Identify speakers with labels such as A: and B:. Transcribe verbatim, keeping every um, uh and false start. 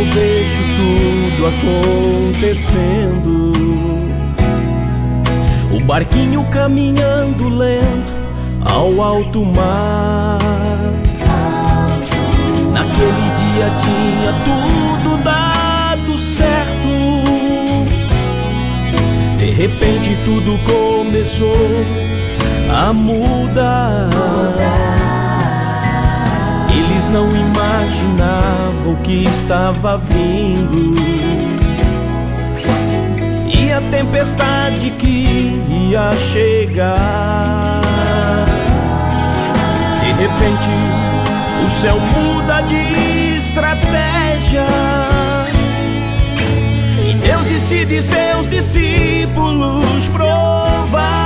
A: eu vejo tudo acontecendo. O barquinho caminhando lento ao alto mar. Naquele dia tinha tudo dado certo. De repente tudo começou a mudar. Eles não imaginavam o que estava vindo, e a tempestade que ia chegar. De repente o céu muda de estratégia, e Deus decide seus discípulos provar.